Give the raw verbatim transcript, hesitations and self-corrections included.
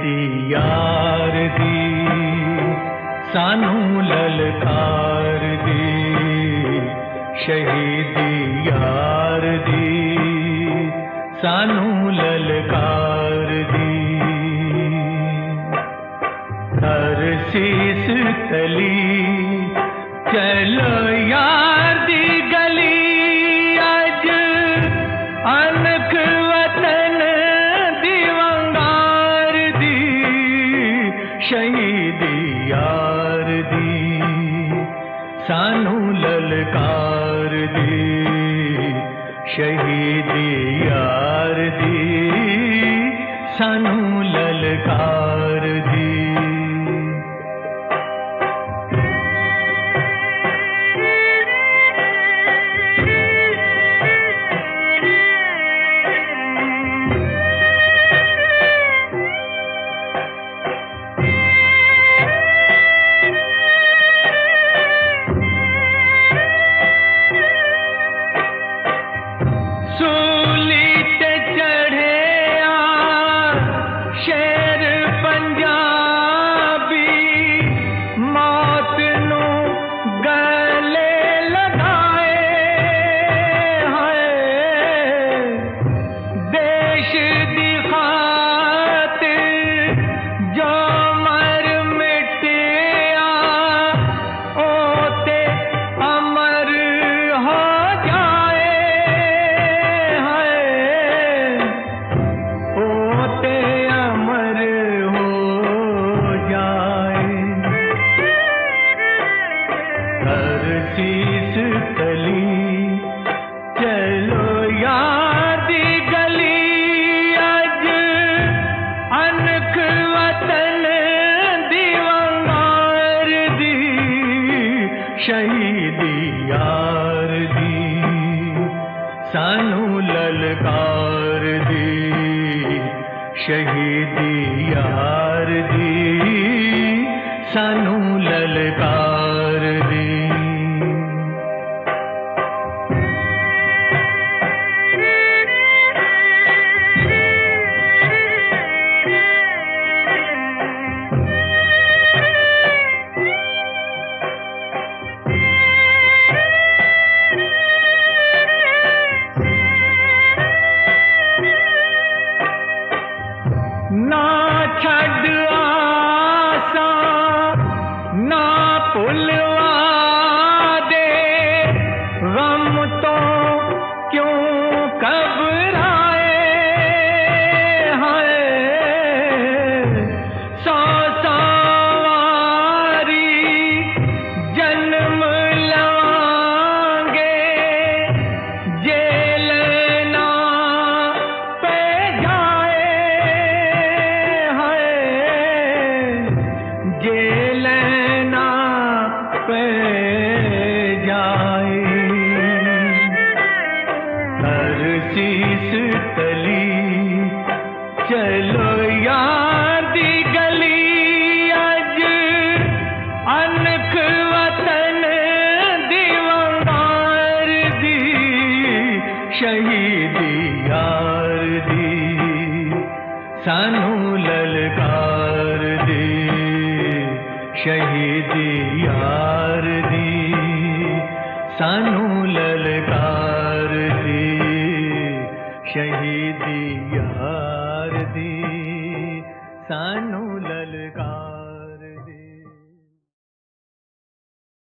शहीदी यार दी सानू ललकार दी, शहीदी यार दी सानू ललकार दी। हर शीस तली चलो यार दी गली, अज अनक वतन दी वंगार दी, शहीदी यार दी सानू ललकार दी, शहीदी यार दी सानू ललकार दी। शीस तली चलो यार दी गली, अज अनक वतन दी वंगार दी, शहीदी यार दी सानू ललकार दी, शहीदी यार दी सानू ललकार दी। ना छड़ आसा ना भुलवा दे, गम तो क्यों घबराए हैं, सौ सवारी जन्म लवांगे, जेल ना पे जाए, जेल ना पे जाए। हर शीस तली चलो यार दी गली, अज अनक वतन दी वंगार दी, शहीदी यार दी सानू ललकार दी, शहीदी यार दी सानू ललकार दी, शहीदी यार दी सानू ललकार